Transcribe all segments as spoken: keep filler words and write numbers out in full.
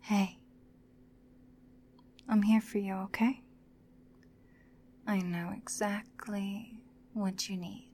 Hey, I'm here for you, okay? I know exactly what you need.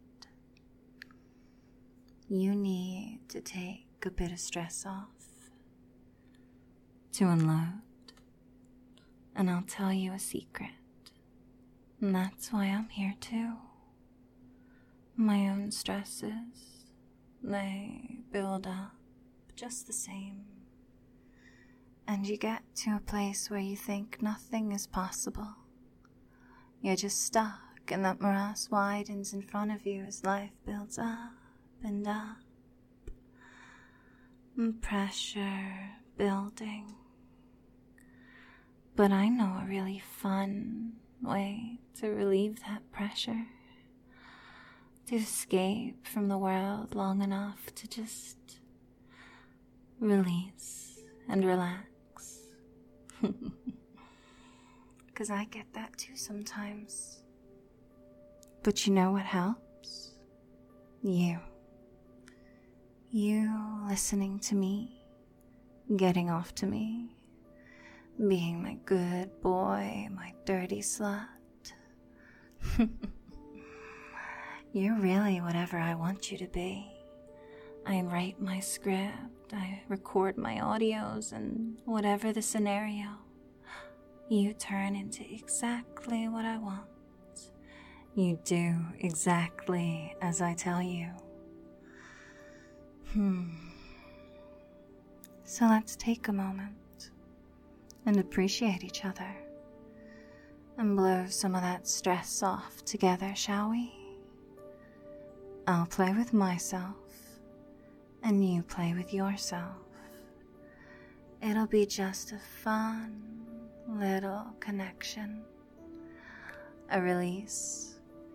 You need to take a bit of stress off, to unload, and I'll tell you a secret. And that's why I'm here too. My own stresses, they build up just the same. And you get to a place where you think nothing is possible. You're just stuck, and that morass widens in front of you as life builds up and up. And pressure building. But I know a really fun way to relieve that pressure. To escape from the world long enough to just release and relax. Because I get that too sometimes. But you know what helps? You. You listening to me, getting off to me, being my good boy, my dirty slut. You're really whatever I want you to be. I write my script, I record my audios, and whatever the scenario, you turn into exactly what I want. You do exactly as I tell you. Hmm. So let's take a moment and appreciate each other and blow some of that stress off together, shall we? I'll play with myself and you play with yourself. It'll be just a fun little connection, a release.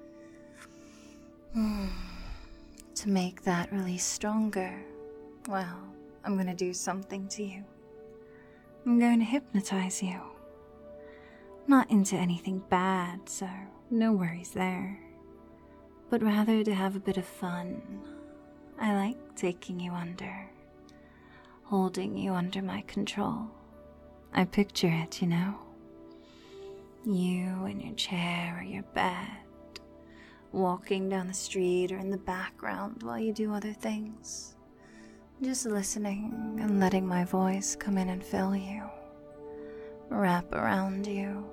To make that release stronger, well, I'm going to do something to you. I'm going to hypnotize you. Not into anything bad, so no worries there. But rather to have a bit of fun. I like taking you under, holding you under my control. I picture it, you know. You in your chair or your bed, walking down the street or in the background while you do other things. Just listening and letting my voice come in and fill you, wrap around you.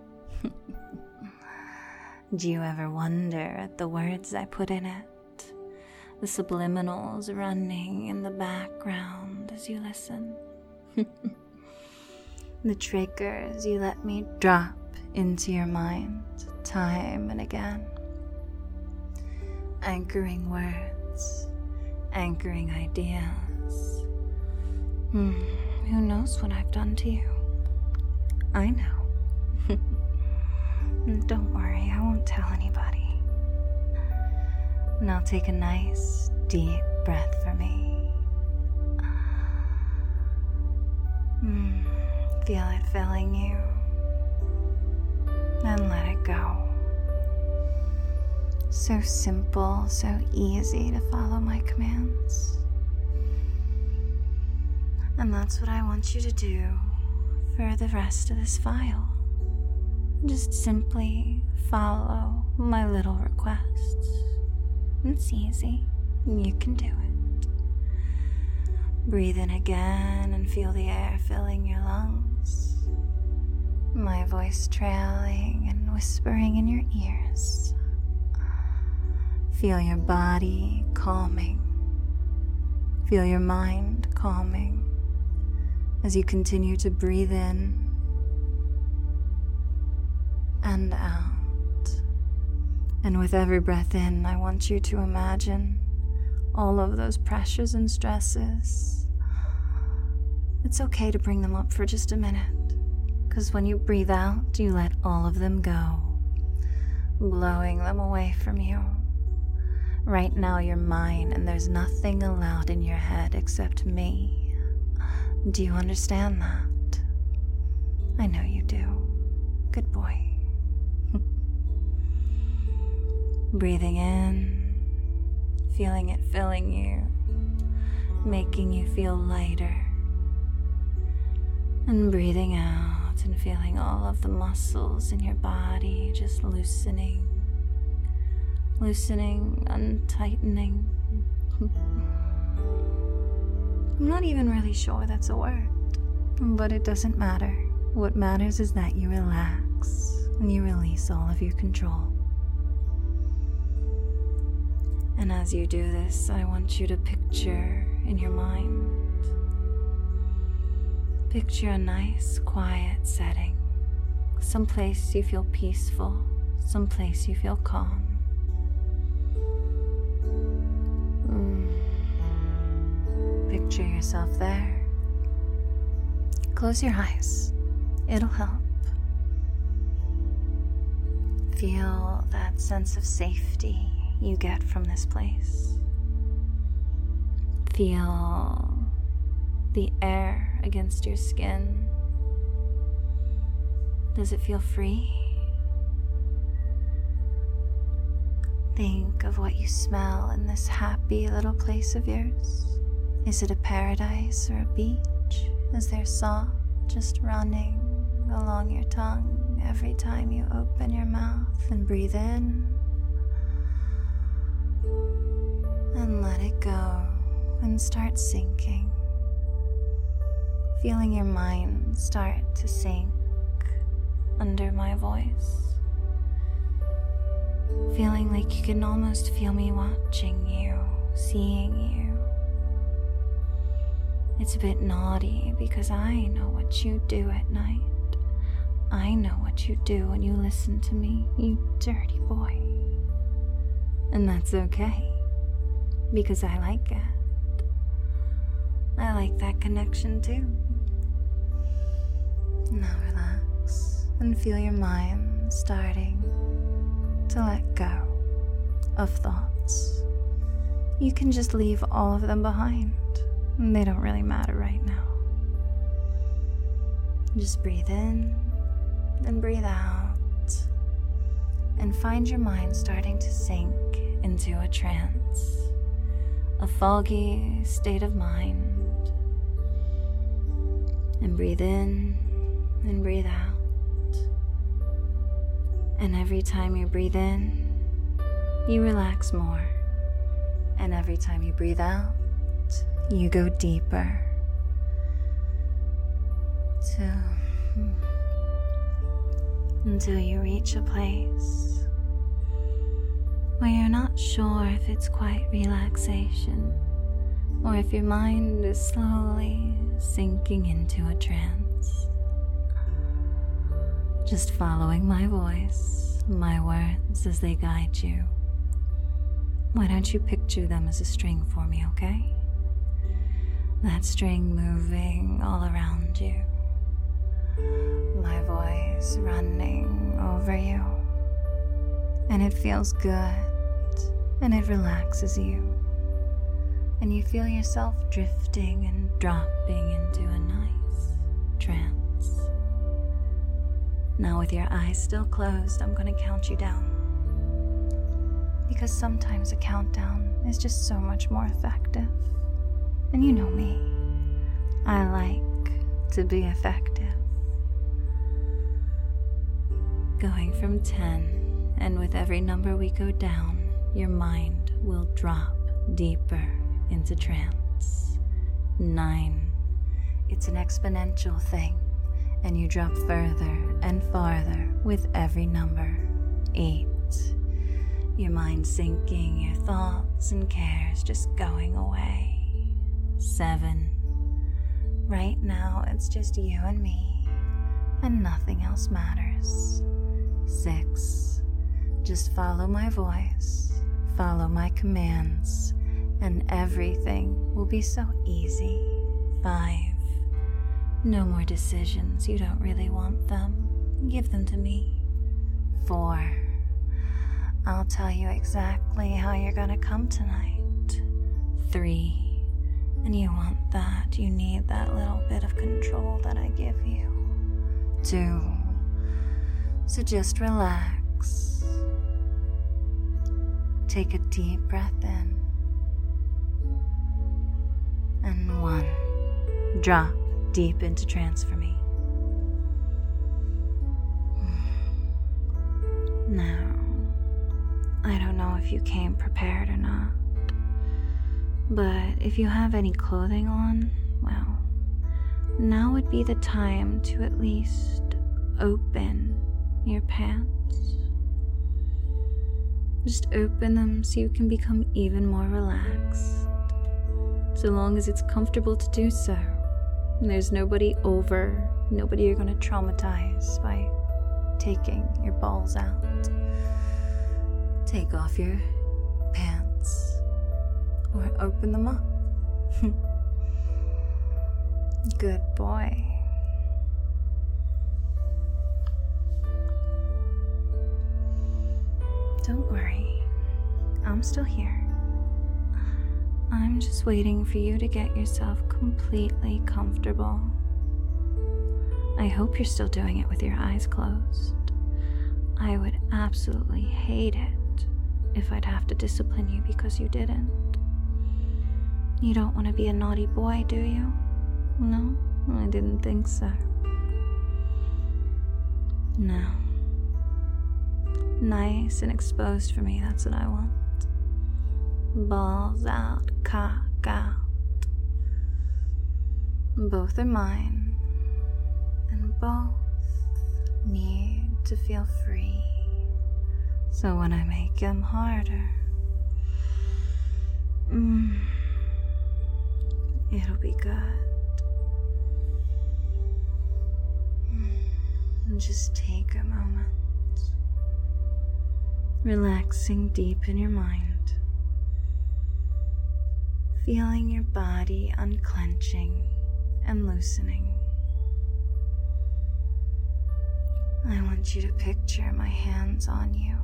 Do you ever wonder at the words I put in it? The subliminals running in the background as you listen. The triggers you let me drop into your mind time and again. Anchoring words, anchoring ideas. Hmm, who knows what I've done to you? I know. Don't worry, I won't tell anybody. Now take a nice, deep breath for me. Mm, feel it filling you. And let it go. So simple, so easy to follow my commands. And that's what I want you to do for the rest of this file. Just simply follow my little requests. It's easy. You can do it. Breathe in again and feel the air filling your lungs. My voice trailing and whispering in your ears. Feel your body calming. Feel your mind calming as you continue to breathe in and out. And with every breath in, I want you to imagine all of those pressures and stresses. It's okay to bring them up for just a minute, because when you breathe out, you let all of them go, blowing them away from you. Right now you're mine, and there's nothing allowed in your head except me. Do you understand that? I know you do. Good boy. Breathing in, feeling it filling you, making you feel lighter. And breathing out and feeling all of the muscles in your body just loosening, loosening, untightening. I'm not even really sure that's a word, but it doesn't matter. What matters is that you relax and you release all of your control. And as you do this, I want you to picture in your mind, picture a nice, quiet setting, someplace you feel peaceful, someplace you feel calm. Mm. Picture yourself there. Close your eyes. It'll help. Feel that sense of safety you get from this place. Feel the air against your skin. Does it feel free? Think of what you smell in this happy little place of yours. Is it a paradise or a beach? Is there salt just running along your tongue every time you open your mouth and breathe in? And let it go and start sinking. Feeling your mind start to sink under my voice. Feeling like you can almost feel me watching you, seeing you. It's a bit naughty because I know what you do at night. I know what you do when you listen to me, you dirty boy. And that's okay, because I like it. I like that connection too. Now relax and feel your mind starting to let go of thoughts. You can just leave all of them behind. They don't really matter right now. Just breathe in and breathe out and find your mind starting to sink into a trance, a foggy state of mind. And breathe in and breathe out. And every time you breathe in, you relax more. And every time you breathe out, you go deeper to, until you reach a place where you're not sure if it's quite relaxation or if your mind is slowly sinking into a trance. Just following my voice, my words as they guide you. Why don't you picture them as a string for me, okay? That string moving all around you. My voice running over you. And it feels good, and it relaxes you. And you feel yourself drifting and dropping into a nice trance. Now with your eyes still closed, I'm going to count you down. Because sometimes a countdown is just so much more effective. And you know me, I like to be effective. Going from ten, and with every number we go down, your mind will drop deeper into trance. Nine, it's an exponential thing, and you drop further and farther with every number. Eight, your mind sinking, your thoughts and cares just going away. Seven, right now it's just you and me, and nothing else matters. Six, just follow my voice, follow my commands, and everything will be so easy. Five, no more decisions, you don't really want them, give them to me. Four, I'll tell you exactly how you're gonna come tonight. Three, and you want that, you need that little bit of control that I give you. Two, so just relax. Take a deep breath in. And one, drop deep into trance for me. if you came prepared or not. But if you have any clothing on, well, now would be the time to at least open your pants. Just open them so you can become even more relaxed. So long as it's comfortable to do so. And there's nobody over, nobody you're going to traumatize by taking your balls out. Take off your pants or open them up. Good boy. Don't worry, I'm still here. I'm just waiting for you to get yourself completely comfortable. I hope you're still doing it with your eyes closed. I would absolutely hate it if I'd have to discipline you because you didn't. You don't want to be a naughty boy, do you? No, I didn't think so. No. Nice and exposed for me, that's what I want. Balls out, cock out. Both are mine, and both need to feel free. So when I make them harder, mm, it'll be good. And just take a moment, relaxing deep in your mind, feeling your body unclenching and loosening. I want you to picture my hands on you,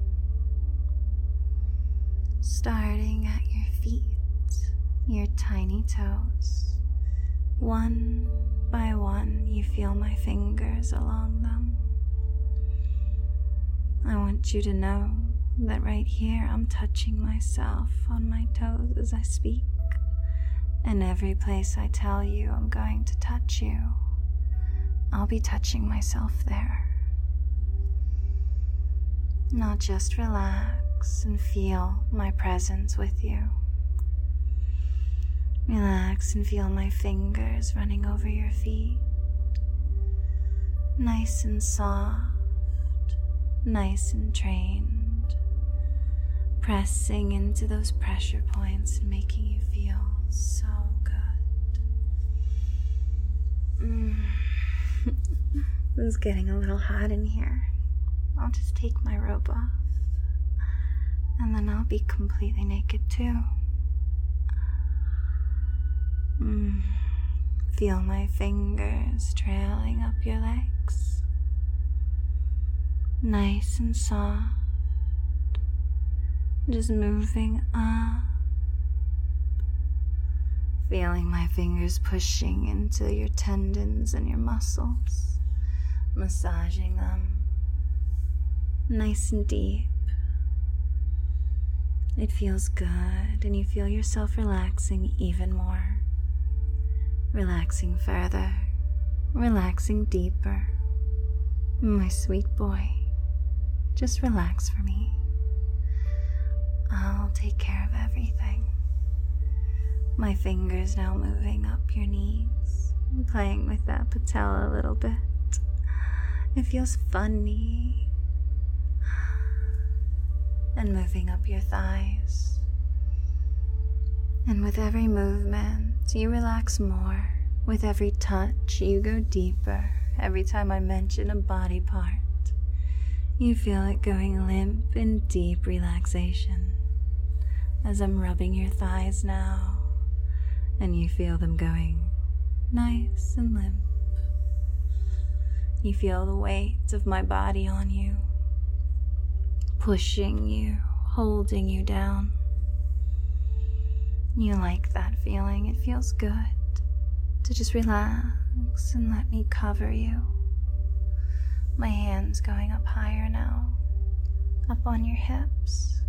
starting at your feet, your tiny toes. One by one, you feel my fingers along them. I want you to know that right here I'm touching myself on my toes as I speak. And every place I tell you I'm going to touch you, I'll be touching myself there. Now just relax and feel my presence with you. Relax and feel my fingers running over your feet. Nice and soft, nice and trained, pressing into those pressure points and making you feel so good. Mm. This is getting a little hot in here. I'll just take my robe off, and then I'll be completely naked too. Mm. Feel my fingers trailing up your legs, nice and soft, just moving up. Feeling my fingers pushing into your tendons and your muscles, massaging them nice and deep. It feels good, and you feel yourself relaxing even more. Relaxing further, relaxing deeper. My sweet boy, just relax for me. I'll take care of everything. My fingers now moving up your knees, playing with that patella a little bit. It feels funny. And moving up your thighs. And with every movement, you relax more. With every touch, you go deeper. Every time I mention a body part, you feel it going limp in deep relaxation. As I'm rubbing your thighs now, and you feel them going nice and limp. You feel the weight of my body on you, pushing you, holding you down. You like that feeling. It feels good to just relax and let me cover you. My hands going up higher now, up on your hips,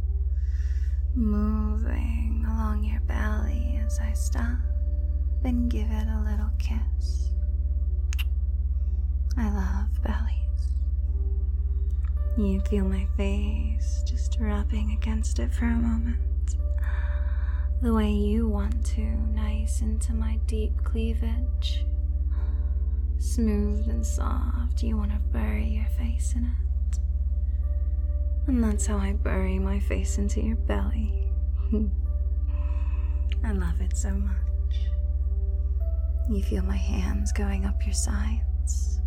moving along your belly as I stop and give it a little kiss. I love bellies. You feel my face just rubbing against it for a moment. The way you want to, nice into my deep cleavage. Smooth and soft, you want to bury your face in it. And that's how I bury my face into your belly. I love it so much. You feel my hands going up your sides.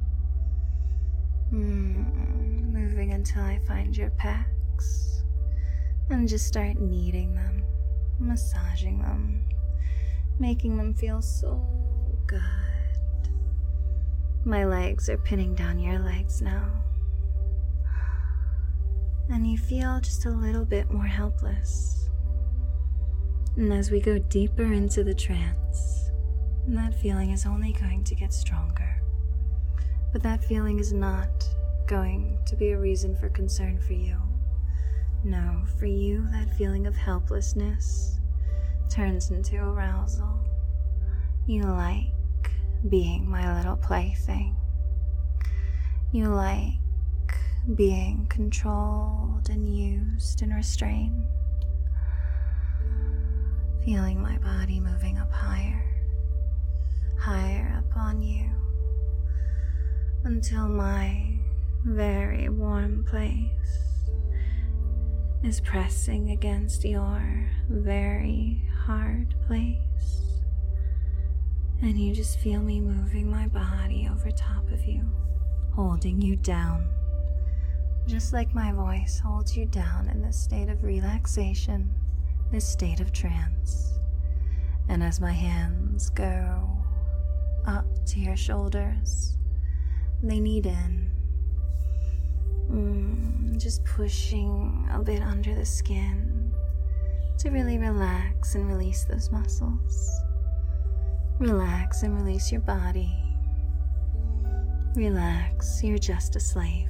Mm, moving until I find your pecs. And just start kneading them, massaging them, making them feel so good. My legs are pinning down your legs now. And you feel just a little bit more helpless. And as we go deeper into the trance, that feeling is only going to get stronger. But that feeling is not going to be a reason for concern for you. No, for you, that feeling of helplessness turns into arousal. You like being my little plaything. You like being controlled and used and restrained. Feeling my body moving up higher, higher up on you, until my very warm place is pressing against your very hard place. And you just feel me moving my body over top of you, holding you down, just like my voice holds you down in this state of relaxation, this state of trance. And as my hands go up to your shoulders, they knead in, mm, just pushing a bit under the skin to really relax and release those muscles. Relax and release your body. Relax, you're just a slave.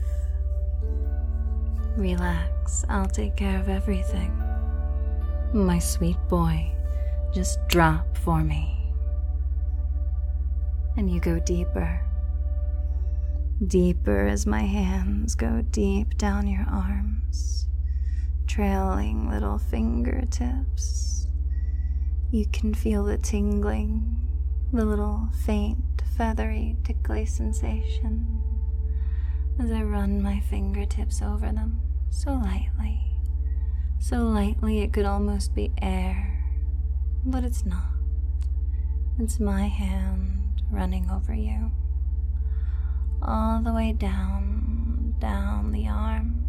Relax, I'll take care of everything. My sweet boy, just drop for me. And you go deeper. Deeper as my hands go deep down your arms, trailing little fingertips. You can feel the tingling, the little faint, feathery, tickly sensation as I run my fingertips over them so lightly, so lightly it could almost be air, but it's not. It's my hand running over you, all the way down, down the arm,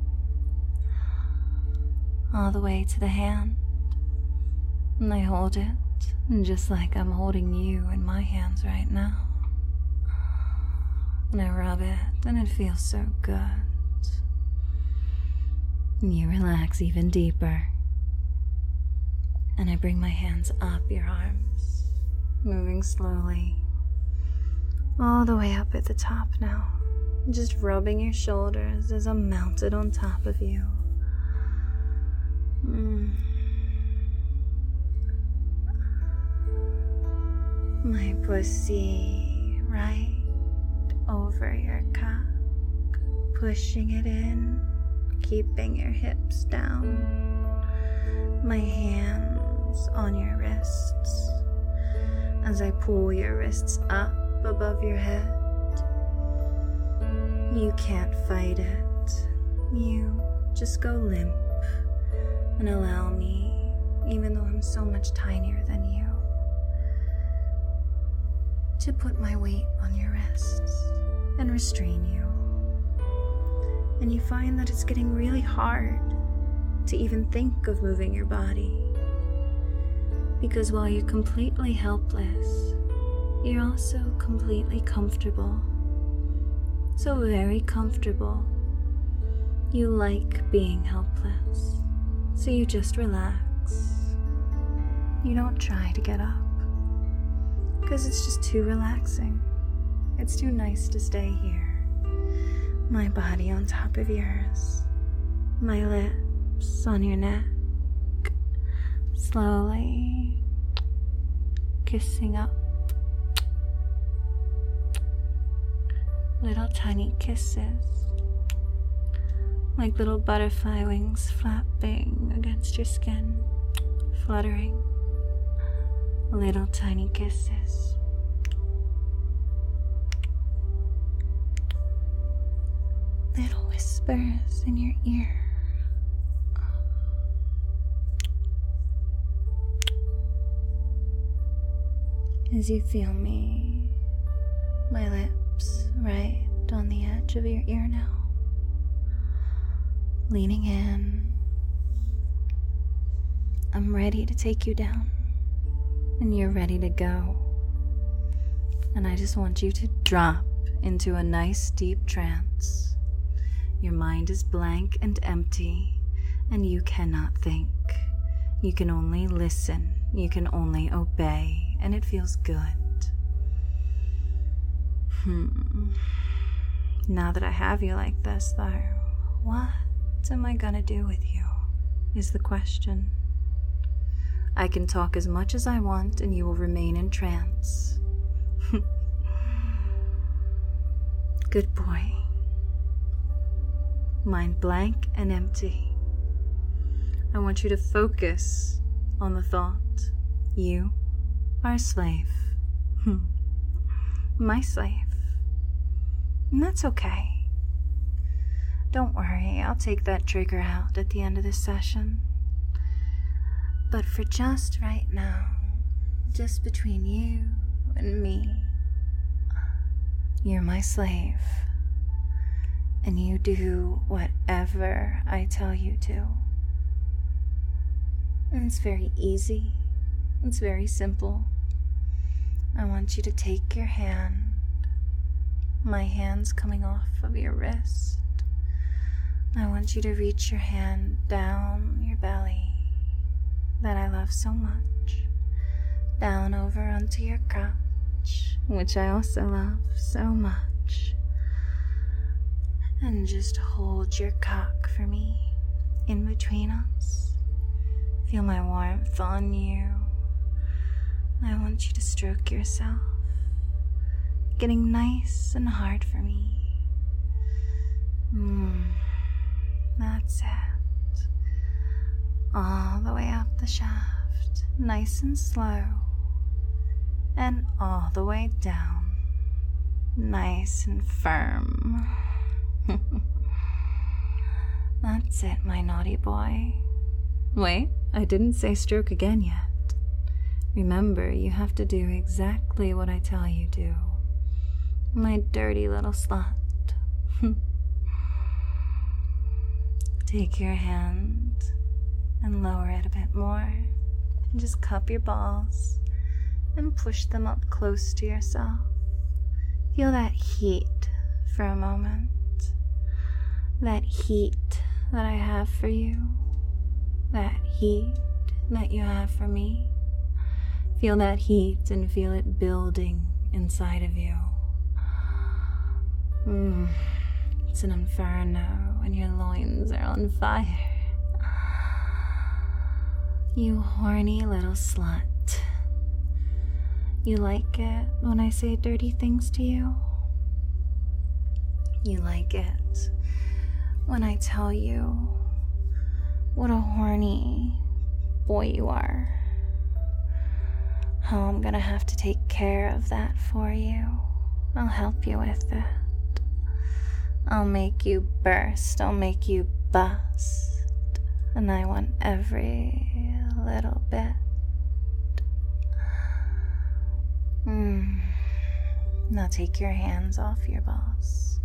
all the way to the hand, and I hold it just like I'm holding you in my hands right now. And I rub it, and it feels so good. And you relax even deeper. And I bring my hands up your arms, moving slowly, all the way up at the top now. Just rubbing your shoulders as I'm mounted on top of you. Mm. My pussy right over your cock, pushing it in, keeping your hips down. My hands on your wrists as I pull your wrists up above your head. You can't fight it. You just go limp and allow me, even though I'm so much tinier than you, to put my weight on your wrists and restrain you. And you find that it's getting really hard to even think of moving your body, because while you're completely helpless, you're also completely comfortable. So very comfortable. You like being helpless, so you just relax. You don't try to get up, because it's just too relaxing. It's too nice to stay here. My body on top of yours, my lips on your neck, slowly kissing up. Little tiny kisses like little butterfly wings flapping against your skin, fluttering. Little tiny kisses. Little whispers in your ear. As you feel me, my lips right on the edge of your ear now. Leaning in. I'm ready to take you down. And you're ready to go. And I just want you to drop into a nice deep trance. Your mind is blank and empty, and you cannot think. You can only listen. You can only obey, and it feels good. Hmm. Now that I have you like this, though, what am I gonna do with you? Is the question. I can talk as much as I want, and you will remain in trance. Good boy. Mind blank and empty. I want you to focus on the thought. You are a slave. My slave. And that's okay. Don't worry, I'll take that trigger out at the end of this session. But for just right now, just between you and me, you're my slave. And you do whatever I tell you to. And it's very easy. It's very simple. I want you to take your hand. My hand's coming off of your wrist. I want you to reach your hand down your belly that I love so much, down over onto your crotch, which I also love so much, and just hold your cock for me in between us. Feel my warmth on you. I want you to stroke yourself, getting nice and hard for me. Mmm, that's it. All the way up the shaft, nice and slow, and all the way down, nice and firm. That's it, my naughty boy. Wait, I didn't say stroke again yet. Remember, you have to do exactly what I tell you to. My dirty little slut. Take your hand and lower it a bit more. And just cup your balls and push them up close to yourself. Feel that heat for a moment. That heat that I have for you. That heat that you have for me. Feel that heat and feel it building inside of you. Mm, it's an inferno and your loins are on fire. You horny little slut. You like it when I say dirty things to you? You like it when I tell you what a horny boy you are. How I'm gonna have to take care of that for you. I'll help you with it. I'll make you burst. I'll make you bust. And I want every little bit. Mm. Now take your hands off your balls.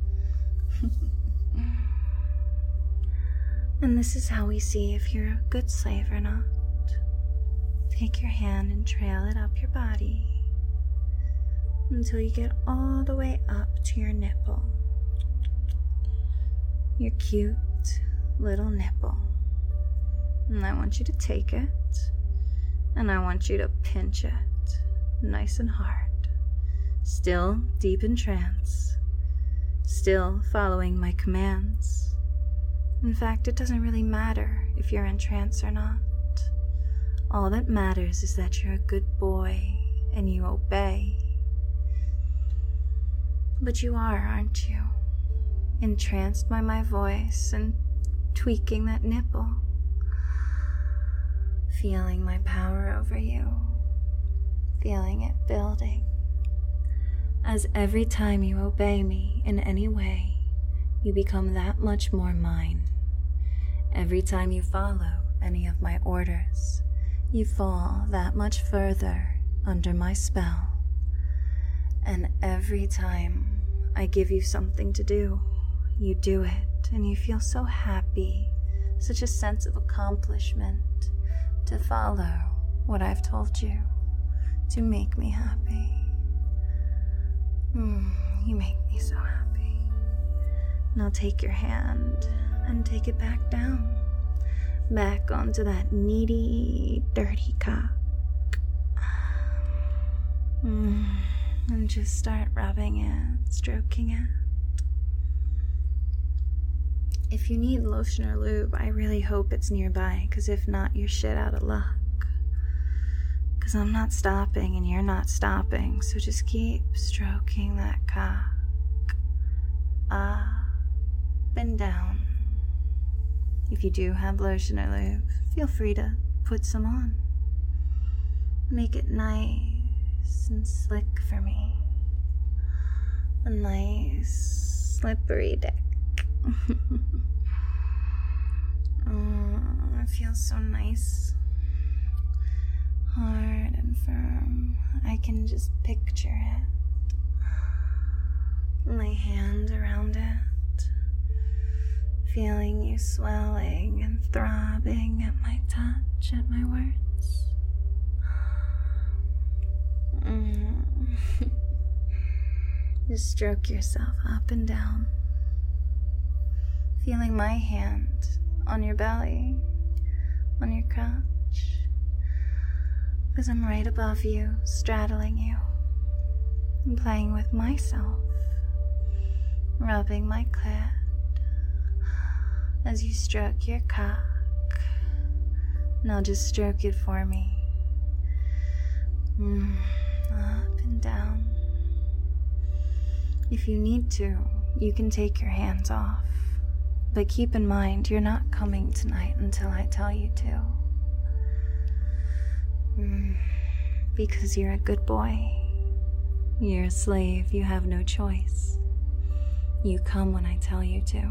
And this is how we see if you're a good slave or not. Take your hand and trail it up your body until you get all the way up to your nipple. Your cute little nipple. And I want you to take it, and I want you to pinch it nice and hard. Still deep in trance. Still following my commands. In fact, it doesn't really matter if you're in trance or not. All that matters is that you're a good boy and you obey. But you are, aren't you? entranced by my voice and tweaking that nipple, feeling my power over you, feeling it building, as every time you obey me in any way, you become that much more mine. Every time you follow any of my orders, you fall that much further under my spell. And every time I give you something to do, you do it, and you feel so happy, such a sense of accomplishment to follow what I've told you, to make me happy. Mm, you make me so happy. Now take your hand and take it back down, back onto that needy, dirty cock. Mm, and just start rubbing it, stroking it. If you need lotion or lube, I really hope it's nearby, because if not, you're shit out of luck. Because I'm not stopping and you're not stopping, so just keep stroking that cock up and down. If you do have lotion or lube, feel free to put some on. Make it nice and slick for me. A nice, slippery dick. Oh, it feels so nice. Hard and firm. I can just picture it. My hand around it. Feeling you swelling and throbbing at my touch, at my words. Mm. Just stroke yourself up and down. Feeling my hand on your belly, on your crotch. Because I'm right above you, straddling you. And playing with myself. Rubbing my clit. As you stroke your cock. Now just stroke it for me. Mm, up and down. If you need to, you can take your hands off. But keep in mind, you're not coming tonight until I tell you to. Mm, because you're a good boy. You're a slave, you have no choice. You come when I tell you to.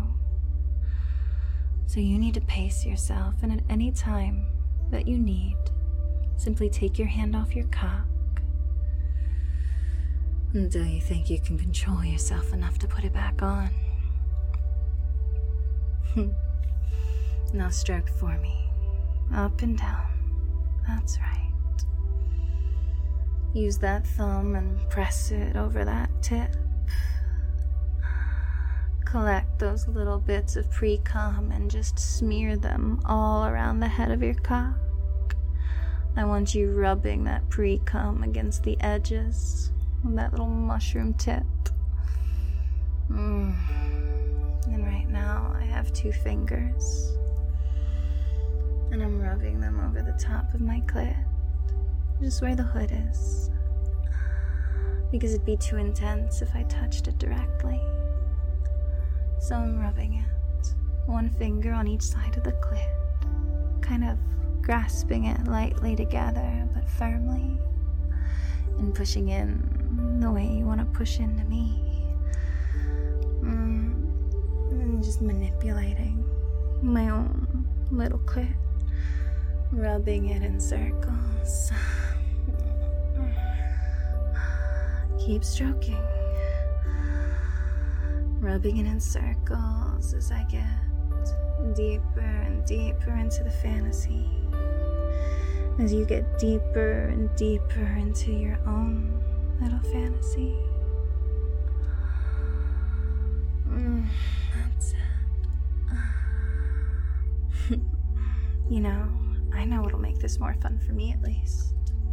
So you need to pace yourself, and at any time that you need, simply take your hand off your cock until you think you can control yourself enough to put it back on. Now stroke for me, up and down. That's right. Use that thumb and press it over that tip. Collect those little bits of pre-cum and just smear them all around the head of your cock. I want you rubbing that pre-cum against the edges of that little mushroom tip. Mm. And right now I have two fingers, and I'm rubbing them over the top of my clit, just where the hood is, because it'd be too intense if I touched it directly. So I'm rubbing it, one finger on each side of the clit, kind of grasping it lightly together but firmly, and pushing in the way you want to push into me. Mm, and just manipulating my own little clit, rubbing it in circles. Keep stroking. Rubbing it in circles as I get deeper and deeper into the fantasy. As you get deeper and deeper into your own little fantasy. Mm, that's it. You know, I know what'll make this more fun for me at least.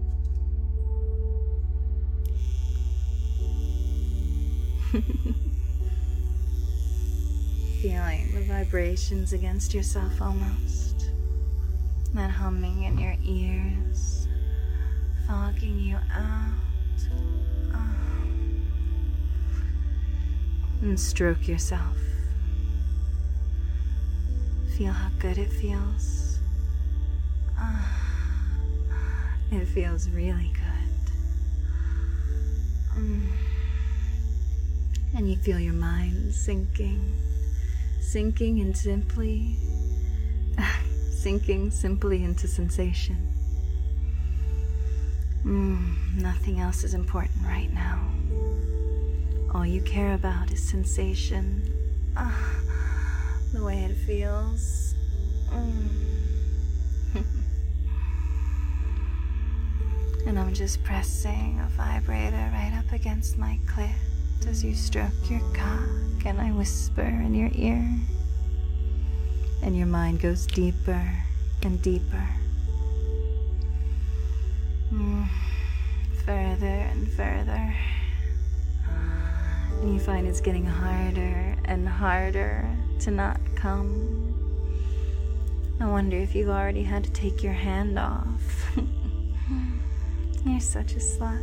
Feeling the vibrations against yourself almost. That humming in your ears, fogging you out. Oh. And stroke yourself Feel how good it feels. Ah, it feels really good. Mm. And you feel your mind sinking, sinking and simply, sinking simply into sensation. Mm, nothing else is important right now. All you care about is sensation. Ah, the way it feels. Mm. And I'm just pressing a vibrator right up against my clit as you stroke your cock, and I whisper in your ear. And your mind goes deeper and deeper. Mm. Further and further. And you find it's getting harder and harder to not come. I wonder if you've already had to take your hand off. You're such a slut.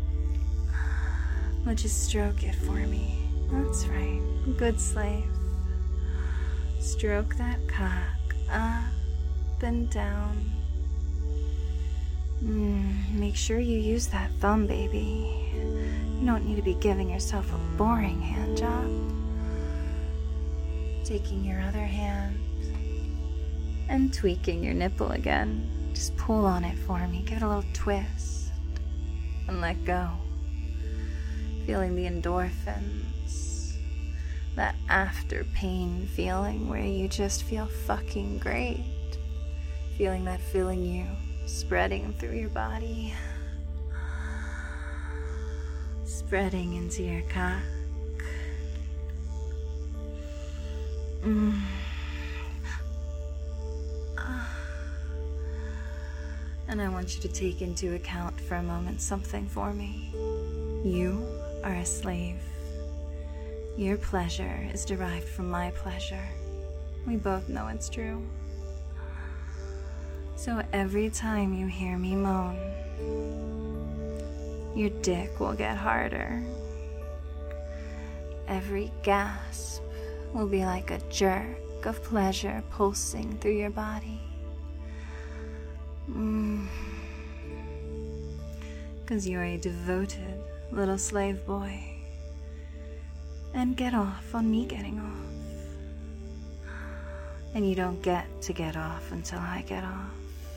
But just stroke it for me. That's right. Good slave. Stroke that cock up and down. Mm, make sure you use that thumb, baby. You don't need to be giving yourself a boring hand job. Taking your other hand and tweaking your nipple again. Just pull on it for me. Give it a little twist and let go. Feeling the endorphins. That after pain feeling where you just feel fucking great. Feeling that filling you, spreading through your body. Spreading into your cock. Mm. And I want you to take into account for a moment something for me. You are a slave. Your pleasure is derived from my pleasure. We both know it's true. So every time you hear me moan, your dick will get harder. Every gasp will be like a jerk of pleasure pulsing through your body. Mm. 'Cause you're a devoted little slave boy. And get off on me getting off. And you don't get to get off until I get off.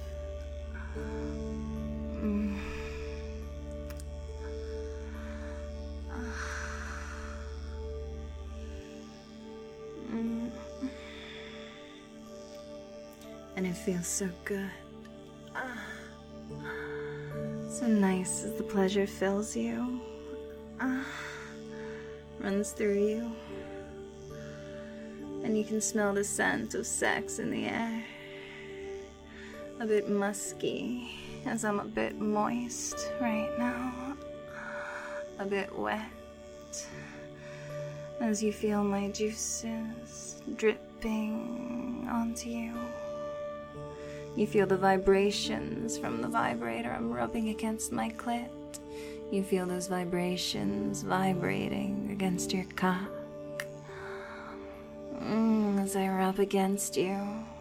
Mm. Mm. And it feels so good. So nice as the pleasure fills you. Ah. Runs through you, and you can smell the scent of sex in the air. A bit musky, as I'm a bit moist right now. A bit wet, as you feel my juices dripping onto you. You feel the vibrations from the vibrator I'm rubbing against my clit. You feel those vibrations vibrating against your cock. Mm, as I rub against you,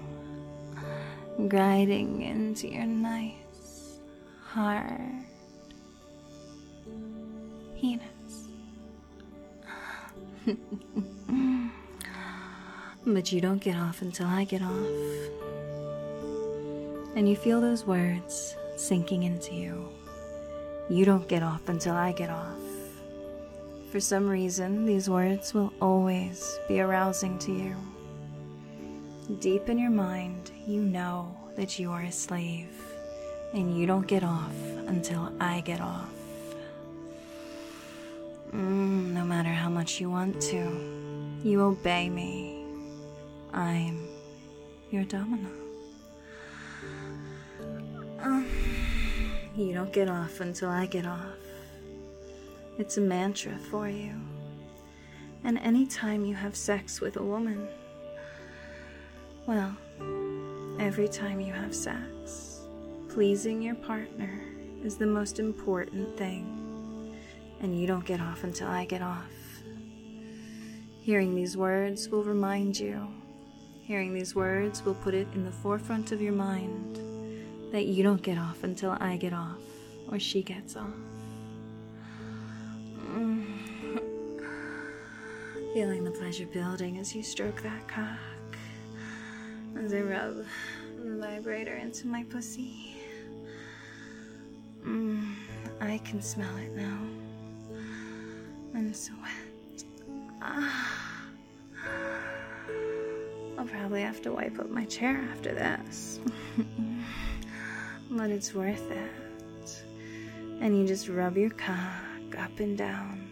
gliding into your nice, hard penis. But you don't get off until I get off. And you feel those words sinking into you. You don't get off until I get off. For some reason, these words will always be arousing to you. Deep in your mind, you know that you are a slave, and you don't get off until I get off. Mm, no matter how much you want to, you obey me. I'm your domino. Um... You don't get off until I get off. It's a mantra for you. And anytime you have sex with a woman, well, every time you have sex, pleasing your partner is the most important thing. And you don't get off until I get off. Hearing these words will remind you. Hearing these words will put it in the forefront of your mind that you don't get off until I get off, or she gets off. Mm. Feeling the pleasure building as you stroke that cock, as I rub the vibrator into my pussy. Mm. I can smell it now. I'm so wet. Ah. I'll probably have to wipe up my chair after this. But it's worth it. And you just rub your cock up and down.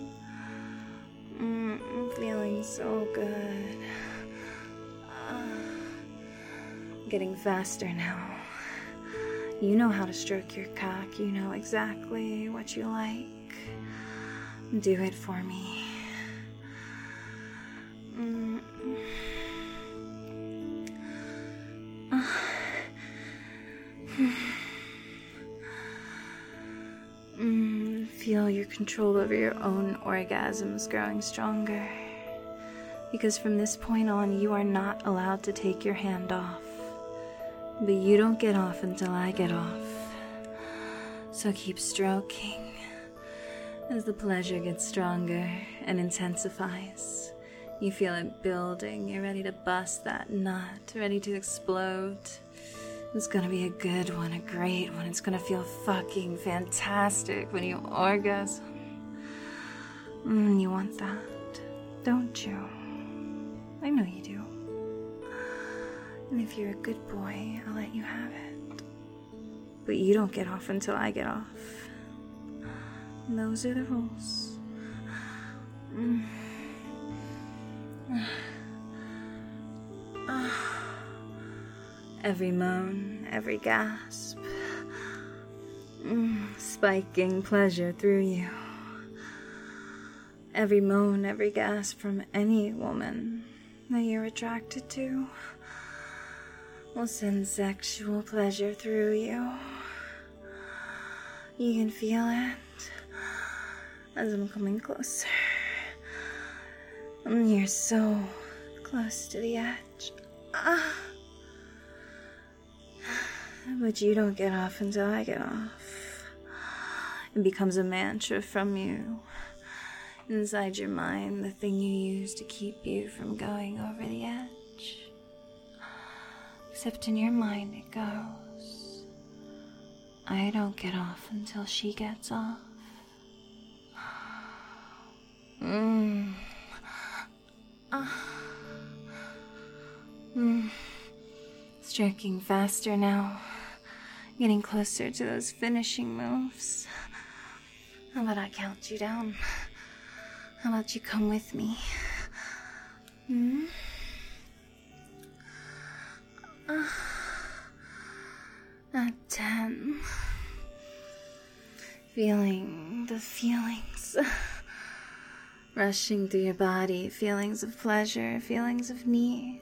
Mm, I'm feeling so good. Uh, getting faster now. You know how to stroke your cock. You know exactly what you like. Do it for me. Mm. Mm, feel your control over your own orgasms growing stronger. Because from this point on, you are not allowed to take your hand off. But you don't get off until I get off. So keep stroking as the pleasure gets stronger and intensifies. You feel it building. You're ready to bust that nut, ready to explode. It's gonna be a good one, a great one. It's gonna feel fucking fantastic when you orgasm. Mm, you want that, don't you? I know you do. And if you're a good boy, I'll let you have it. But you don't get off until I get off. And those are the rules. Mm. Every moan, every gasp, mm, spiking pleasure through you. Every moan, every gasp from any woman that you're attracted to will send sexual pleasure through you. You can feel it as I'm coming closer. And you're so close to the edge. Ah. But you don't get off until I get off. It becomes a mantra from you. Inside your mind, the thing you use to keep you from going over the edge. Except in your mind it goes, I don't get off until she gets off. Mmm. Ah. Mmm. Stroking faster now. Getting closer to those finishing moves. How about I count you down? How about you come with me? Hmm? Uh, at ten. Feeling the feelings rushing through your body. Feelings of pleasure, feelings of need.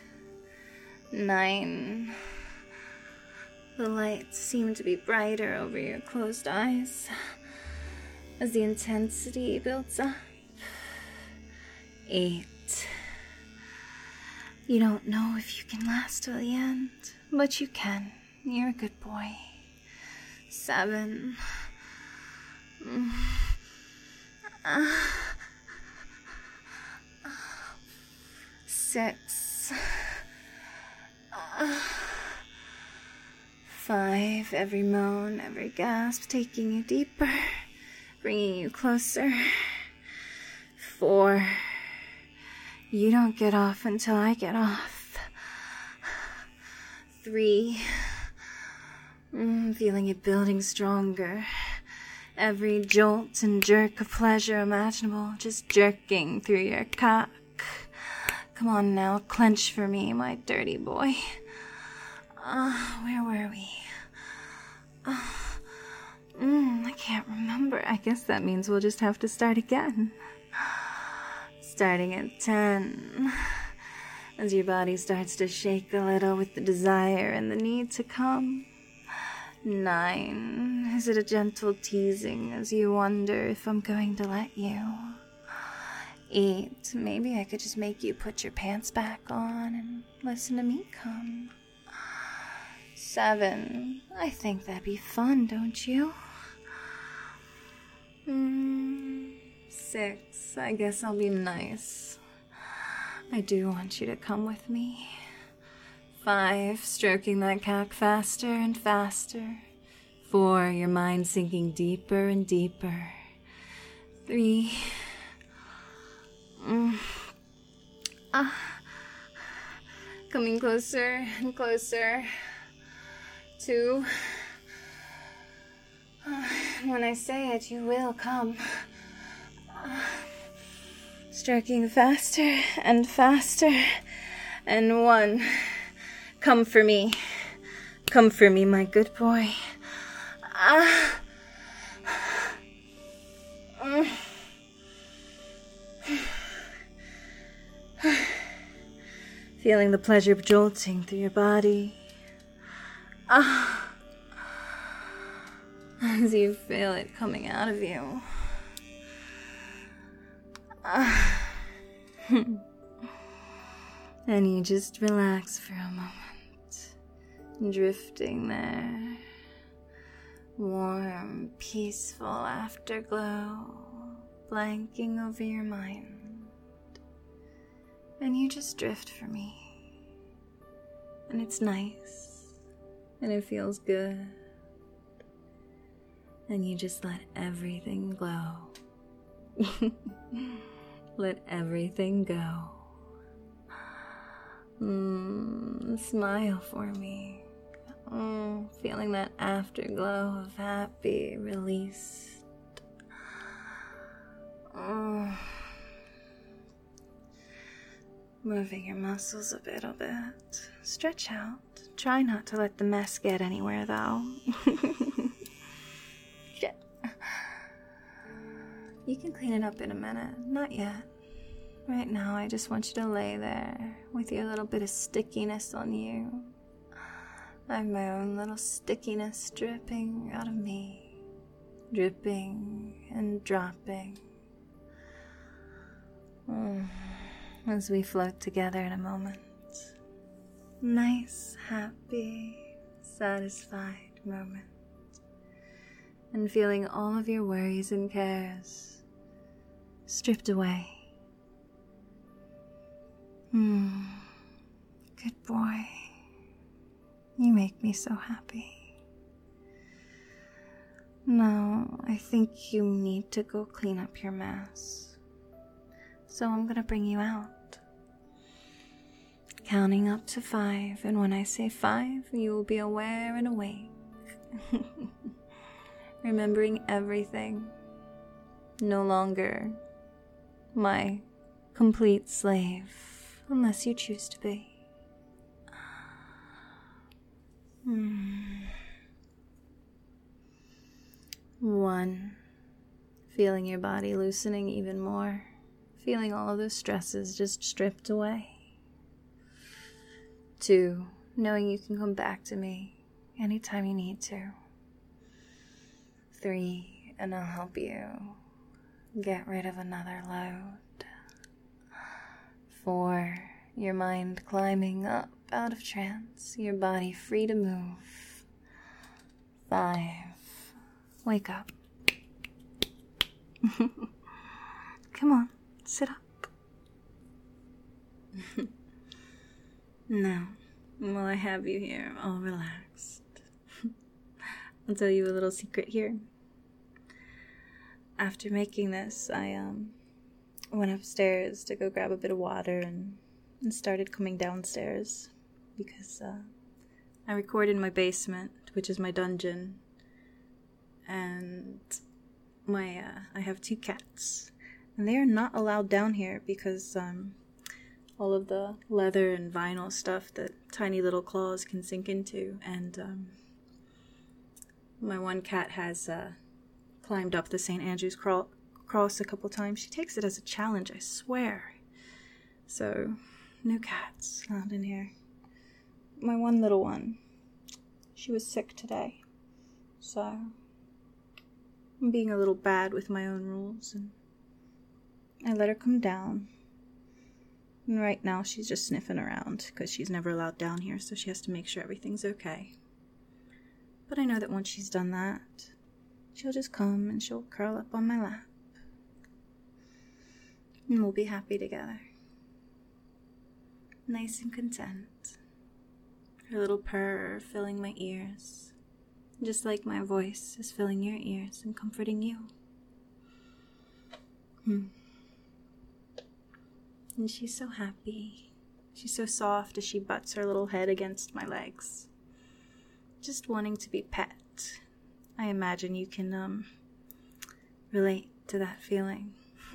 Nine. The lights seem to be brighter over your closed eyes as the intensity builds up. Eight. You don't know if you can last till the end, but you can. You're a good boy. Seven. Uh, six. Uh, Five, every moan, every gasp, taking you deeper, bringing you closer. Four, you don't get off until I get off. Three, mm, feeling it building stronger. Every jolt and jerk of pleasure imaginable, just jerking through your cock. Come on now, clench for me, my dirty boy. Uh, where were we? Uh, mm, I can't remember. I guess that means we'll just have to start again. Starting at ten. As your body starts to shake a little with the desire and the need to come. Nine. Is it a gentle teasing as you wonder if I'm going to let you? Eight, maybe I could just make you put your pants back on and listen to me come. Seven, I think that'd be fun, don't you? Mm, six, I guess I'll be nice. I do want you to come with me. Five, stroking that cock faster and faster. Four, your mind sinking deeper and deeper. Three, mm, ah, coming closer and closer. Two, uh, when I say it, you will come. Uh, stroking faster and faster. And one, come for me. Come for me, my good boy. Ah. Mm. Feeling the pleasure jolting through your body. Ah. As you feel it coming out of you. Ah. And you just relax for a moment. Drifting there. Warm, peaceful afterglow, blanking over your mind. And you just drift for me. And it's nice. And it feels good. And you just let everything glow. Let everything go. Mm, smile for me. Mm, feeling that afterglow of happy release. Mm. Moving your muscles a little bit. Stretch out. Try not to let the mess get anywhere, though. Shit. You can clean it up in a minute. Not yet. Right now, I just want you to lay there with your little bit of stickiness on you. I have my own little stickiness dripping out of me, dripping and dropping. Mm. As we float together in a moment. Nice, happy, satisfied moment. And feeling all of your worries and cares stripped away. Hmm, good boy. You make me so happy. Now, I think you need to go clean up your mess. So I'm gonna bring you out. Counting up to five, and when I say five, you will be aware and awake. Remembering everything. No longer my complete slave, unless you choose to be. Hmm. One, feeling your body loosening even more, feeling all of those stresses just stripped away. Two, knowing you can come back to me anytime you need to. Three, and I'll help you get rid of another load. Four, your mind climbing up out of trance, your body free to move. Five, wake up. Come on, sit up. Now, while I have you here, all relaxed, I'll tell you a little secret here. After making this, I um went upstairs to go grab a bit of water and, and started coming downstairs because uh, I record in my basement, which is my dungeon, and my uh, I have two cats, and they are not allowed down here because um, all of the leather and vinyl stuff that tiny little claws can sink into, and um, my one cat has uh, climbed up the Saint Andrew's crawl- cross a couple times. She takes it as a challenge, I swear. So, no cats allowed in here. My one little one, she was sick today, so I'm being a little bad with my own rules and I let her come down. And right now she's just sniffing around because she's never allowed down here, so she has to make sure everything's okay. But I know that once she's done that, she'll just come and she'll curl up on my lap. And we'll be happy together. Nice and content. Her little purr filling my ears, just like my voice is filling your ears and comforting you. Hmm. And she's so happy. She's so soft as she butts her little head against my legs, just wanting to be pet. I imagine you can um relate to that feeling.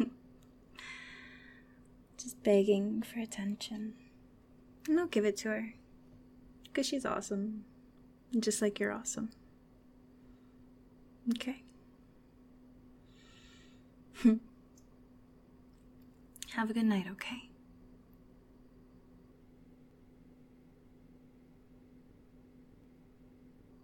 Just begging for attention. And I'll give it to her, because she's awesome, just like you're awesome. Okay? Have a good night, okay?